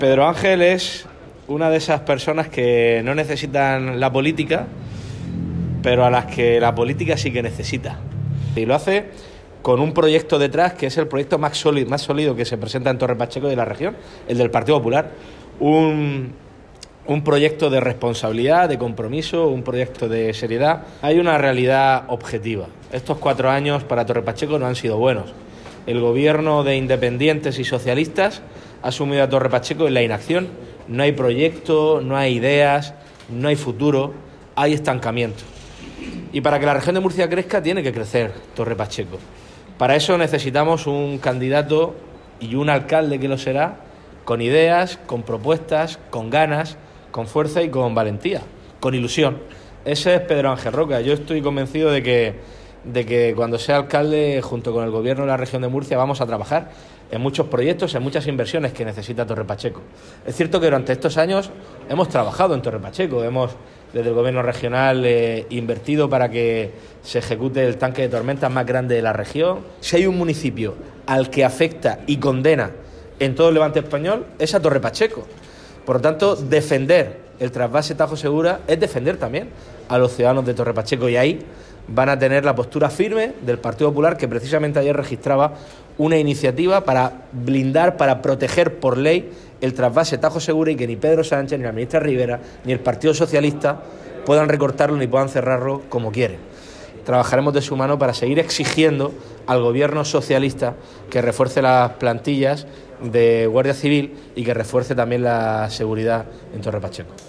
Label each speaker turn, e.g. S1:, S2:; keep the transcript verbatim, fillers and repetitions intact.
S1: Pedro Ángel es una de esas personas que no necesitan la política, pero a las que la política sí que necesita. Y lo hace con un proyecto detrás que es el proyecto más sólido, más sólido que se presenta en Torre Pacheco y de la región, el del Partido Popular. Un, un proyecto de responsabilidad, de compromiso, un proyecto de seriedad. Hay una realidad objetiva. Estos cuatro años para Torre Pacheco no han sido buenos. El gobierno de independientes y socialistas ha sumido a Torre Pacheco en la inacción. No hay proyecto, no hay ideas, no hay futuro, hay estancamiento. Y para que la región de Murcia crezca tiene que crecer Torre Pacheco. Para eso necesitamos un candidato y un alcalde que lo será, con ideas, con propuestas, con ganas, con fuerza y con valentía, con ilusión. Ese es Pedro Ángel Roca. Yo estoy convencido de que, de que cuando sea alcalde, junto con el gobierno de la región de Murcia, vamos a trabajar en muchos proyectos, en muchas inversiones que necesita Torre Pacheco. Es cierto que durante estos años hemos trabajado en Torre Pacheco, hemos desde el gobierno regional eh, invertido para que se ejecute el tanque de tormentas más grande de la región. Si hay un municipio al que afecta y condena en todo el Levante español, es a Torre Pacheco. Por lo tanto, defender el trasvase Tajo Segura es defender también a los ciudadanos de Torre Pacheco, y ahí van a tener la postura firme del Partido Popular, que precisamente ayer registraba una iniciativa para blindar, para proteger por ley el trasvase Tajo Segura, y que ni Pedro Sánchez, ni la ministra Rivera, ni el Partido Socialista puedan recortarlo ni puedan cerrarlo como quieren. Trabajaremos de su mano para seguir exigiendo al gobierno socialista que refuerce las plantillas de Guardia Civil y que refuerce también la seguridad en Torre Pacheco.